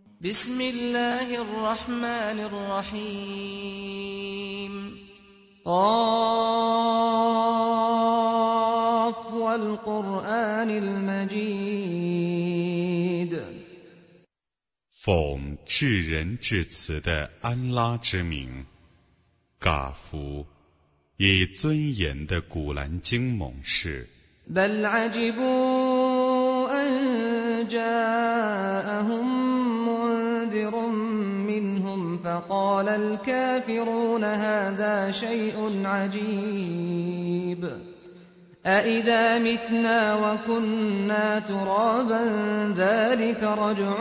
بسم الله الرحمن الرحيم قاف والقرآن المجيد 奉至仁至慈的安拉之名，嘎夫，以尊严的古兰经盟誓。 بل عجبوا أن جاءهم منذر منهم فقال الكافرون هذا شيء عجيب أإذا متنا وكنا ترابا ذلك رجع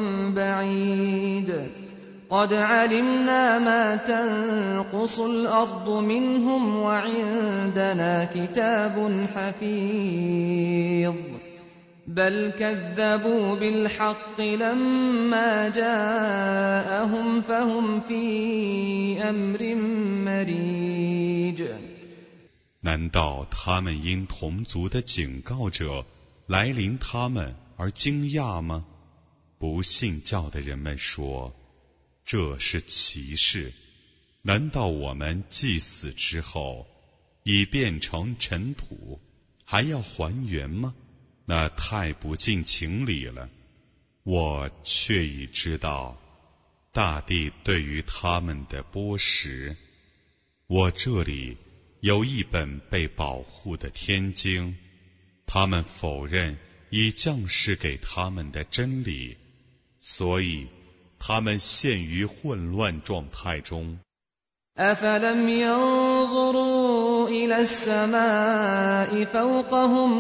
بعيد قد علمنا ما تنقص الأرض منهم وعندنا كتاب حفيظ بل كذبوا بالحق لما جاءهم فهم في أمر مريج 难道他们因同族的警告者来临他们而惊讶吗？不信教的人们说，这是奇事。难道我们既死之后已变成尘土，还要还原吗？那太不近情理了。我却已知道大地对于他们的剥蚀。我这里有一本被保护的天经，他们否认已降世给他们的真理，所以他们陷于混乱状态中。 أفلم ينظروا إلى السماء فوقهم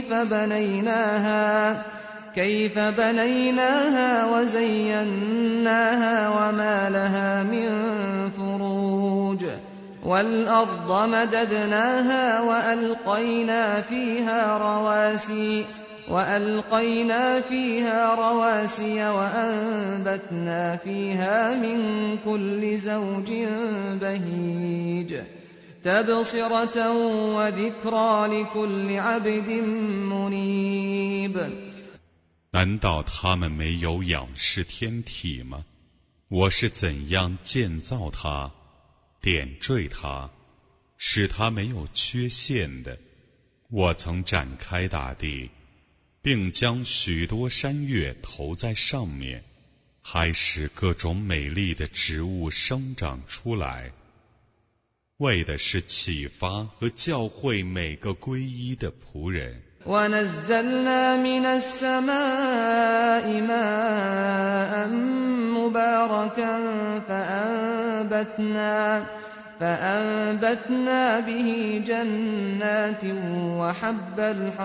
كيف بنيناها وزيناها وما لها من فروج والأرض مددناها وألقينا فيها رواسي وأنبتنا فيها من كل زوج بهيج تبصرة وذكرى لكل عبد منيب 难道他们没有仰视天体吗？我是怎样建造它，点缀它，使它没有缺陷的。我曾展开大地，并将许多山岳投在上面，还使各种美丽的植物生长出来，为的是启发和教诲每个皈依的仆人。 ونزلنا من السماء ماء مباركا فأنبتنا به جنات وحب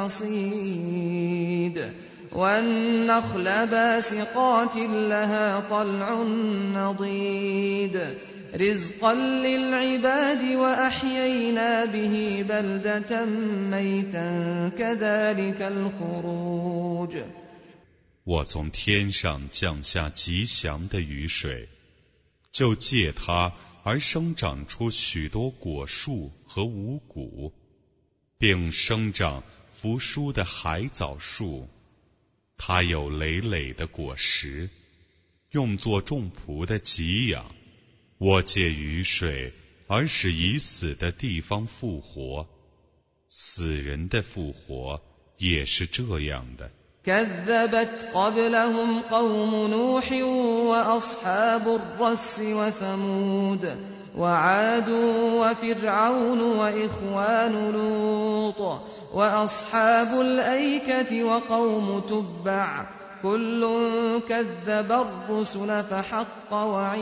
الحصيد والنخل باسقات لها طلع نضيد رزقا للعباد وأحيينا به بلدة ميتا كذلك الخروج 我从天上降下吉祥的雨水，就借它而生长出许多果树和五谷，并生长扶疏的海藻树，它有累累的果实，用作众仆的给养。我借雨水而使已死的地方复活，死人的复活也是这样的。 كذبت قبلهم قوم نوح وأصحاب الرس وثمود وعاد وفرعون وإخوان لوط وأصحاب الأيكة وقوم تبع كل كذب الرسل فحق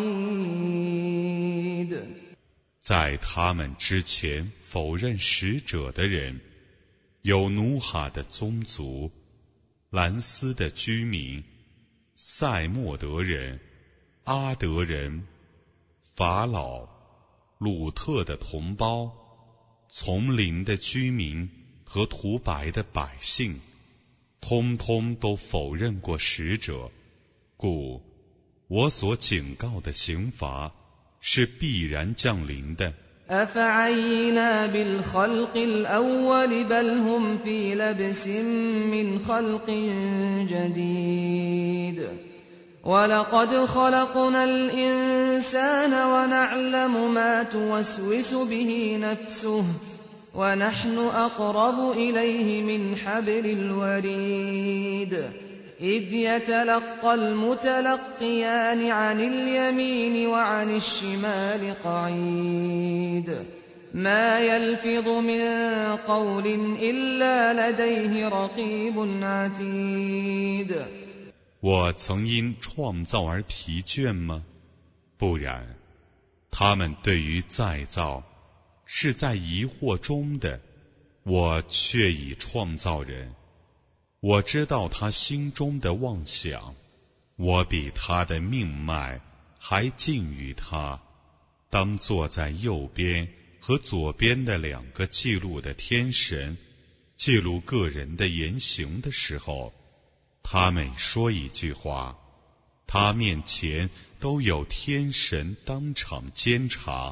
وعيد 在他们之前否认使者的人，有努哈的宗族，兰斯的居民，塞莫德人，阿德人，法老，鲁特的同胞，丛林的居民和涂白的百姓，通通都否认过使者，故我所警告的刑罚是必然降临的。 أفعينا بالخلق الأول بل هم في لبس من خلق جديد ولقد خلقنا الإنسان ونعلم ما توسوس به نفسه ونحن أقرب إليه من حبل الوريد إذ يتلقى المتلقيان عن اليمين وعن الشمال قعيد ما يلفظ من قول إلا لديه رقيب عتيد 我曾因创造而疲倦吗？不然，他们对于再造是在疑惑中的，我却已创造人。我知道他心中的妄想，我比他的命脉还近于他。当坐在右边和左边的两个记录的天神记录个人的言行的时候，他每说一句话，他面前都有天神当场监察。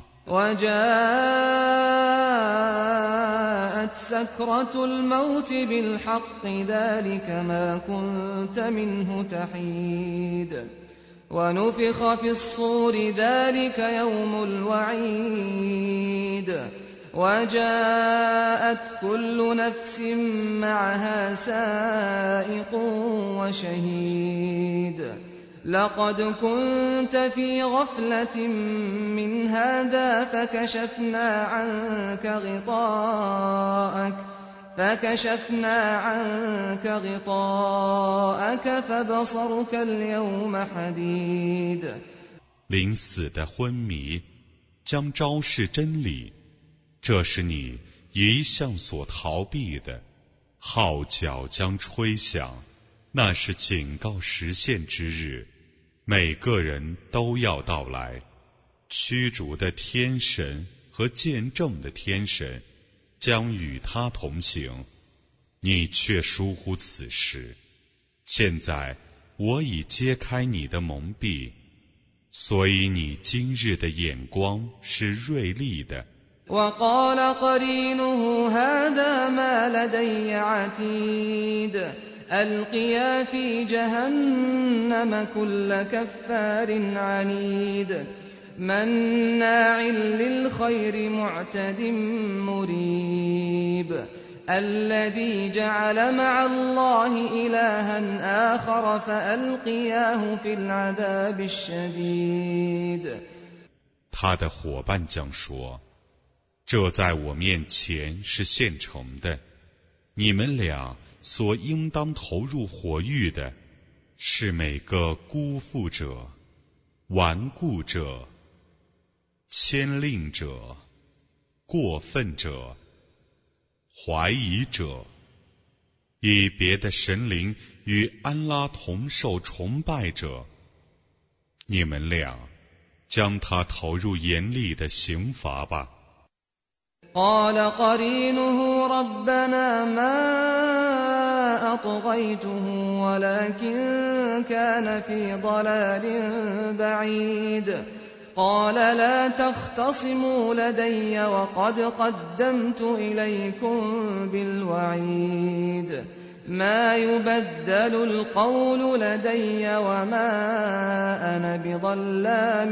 وجاءت سكرة الموت بالحق ذلك ما كنت منه تحيد ونفخ في الصور ذلك يوم الوعيد وجاءت كل نفس معها سائق وشهيد لقد كنت في غفلة من هذا فكشفنا عنك غطاءك فبصرك اليوم حديد 临死的昏迷将昭示真理，这是你一向所逃避的。号角将吹响，那是警告实现之日，每个人都要到来。驱逐的天神和见证的天神将与他同行，你却疏忽此事。现在我已揭开你的蒙蔽，所以你今日的眼光是锐利的。 وقال قرينه هذا ما لدي عتيد ألقيا في جهنم كل كفار عنيد مناع للخير معتد مريب الذي جعل مع الله إلها آخر فألقياه في العذاب الشديد 他的伙伴将说，这在我面前是现成的，你们俩所应当投入火狱的，是每个辜负者、顽固者、牵令者、过分者、怀疑者，以别的神灵与安拉同受崇拜者，你们俩将他投入严厉的刑罚吧。 قال قرينه ربنا ما أطغيته ولكن كان في ضلال بعيد قال لا تختصموا لدي وقد قدمت إليكم بالوعيد ما يبدل القول لدي وما أنا بظلام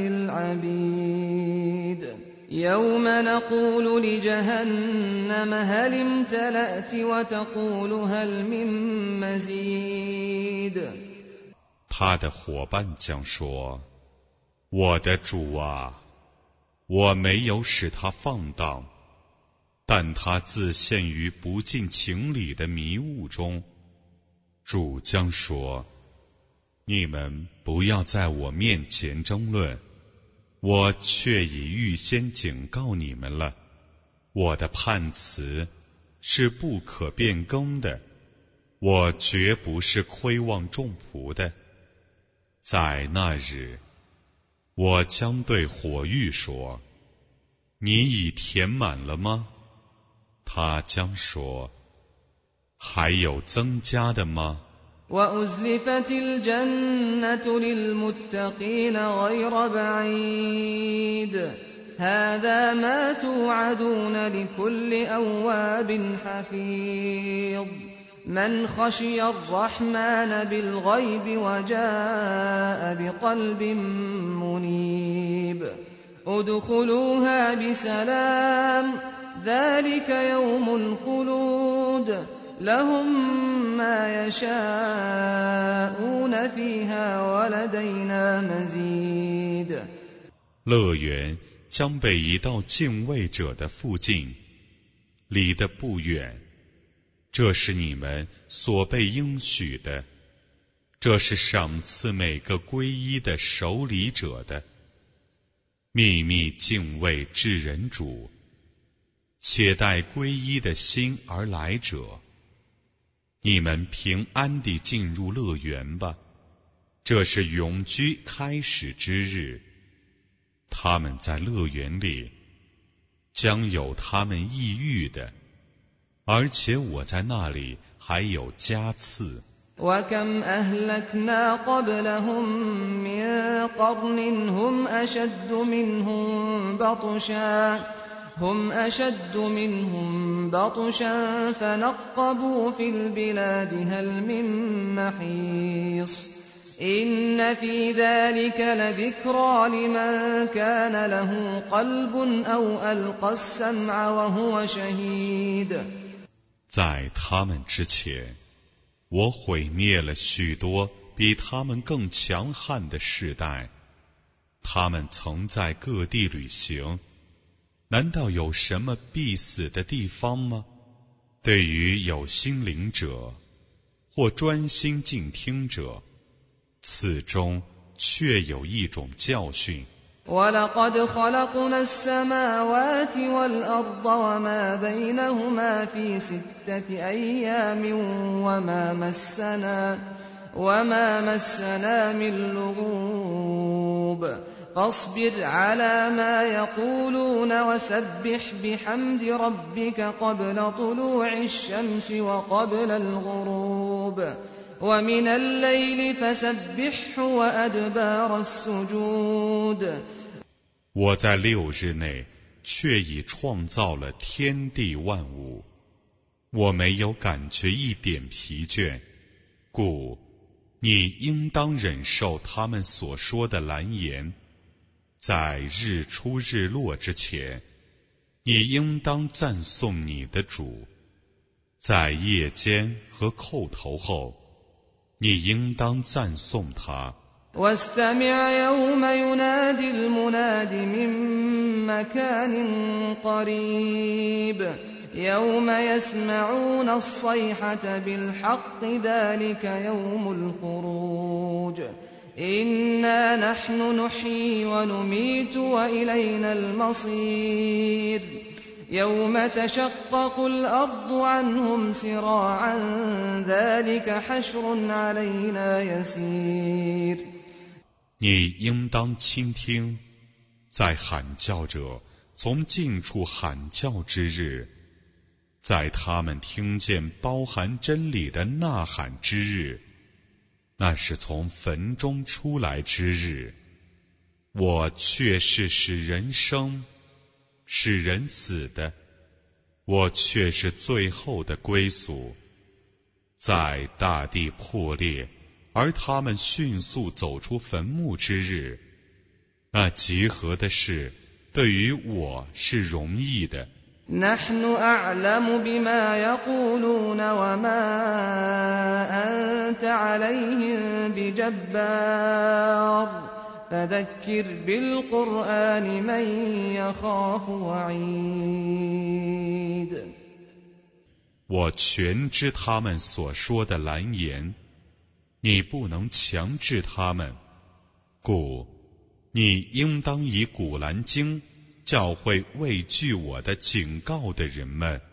للعبيد يوم نقول لجهنم هل امتلأت وتقول هل من مزيد 他的伙伴将说，我的主啊，我没有使他放荡，但他自陷于不近情理的迷雾中。主将说，你们不要在我面前争论，我却已预先警告你们了，我的判词是不可变更的，我绝不是亏望众仆的。在那日，我将对火狱说，你已填满了吗？他将说，还有增加的吗 وأزلفت الجنة للمتقين غير بعيد هذا ما توعدون لكل أواب حفيظ من خشي الرحمن بالغيب وجاء بقلب منيب ادخلوها بسلام ذلك يوم الخلود لهم ما يشاءون فيها ولدينا مزيد 乐园将被移到敬畏者的附近，离得不远。这是你们所被应许的，这是赏赐每个皈依的守礼者的。秘密敬畏至人主，且待皈依的心而来者。你们平安地进入乐园吧，这是永居开始之日。他们在乐园里将有他们抑郁的，而且我在那里还有加赐。 وكم أهلكنا قبلهم من قرن هم أشد منهم بطشا فنقبوا في البلاد هل من محيص إن في ذلك لذكرى لمن كان له قلب أو ألقى السمع وهو شهيد 在他们之前，我毁灭了许多比他们更强悍的世代，他们曾在各地旅行，难道有什么必死的地方吗？对于有心灵者或专心静听者，此中确有一种教训。 وَلَقَدْ خَلَقْنَا السَّمَاوَاتِ وَالْأَرْضَ وَمَا بَيْنَهُمَا فِي 6 أَيَّامٍ وَمَا مَسَّنَا مِن لُّغُوبٍ فاصبر على ما يقولون وسبح بحمد ربك قبل طلوع الشمس وقبل الغروب ومن الليل فسبحه وأدبار السجود 我在6日内却已创造了天地万物，我没有感觉一点疲倦，故你应当忍受他们所说的蓝言。在日出日落之前，你应当赞颂你的主；在夜间和叩头后，你应当赞颂他。 واستمع يوم ينادي المناد من مكان قريب يوم يسمعون الصيحة بالحق ذلك يوم الخروج إنا نحن نحيي ونميت وإلينا المصير يوم تشقق الأرض عنهم سراعا ذلك حشر علينا يسير 你应当倾听，在喊叫者从近处喊叫之日，在他们听见包含真理的呐喊之日，那是从坟中出来之日。我却是使人生使人死的，我却是最后的归宿。在大地破裂而他们迅速走出坟墓之日，那集合的事对于我是容易的。 نحن أعلم بما يقولون وما أنت عليهم بجبار فذكر بالقرآن من يخاف وعيد 我全知他们所说的蓝言，你不能强制他们，故你应当以古兰经教诲畏惧我的警告的人们。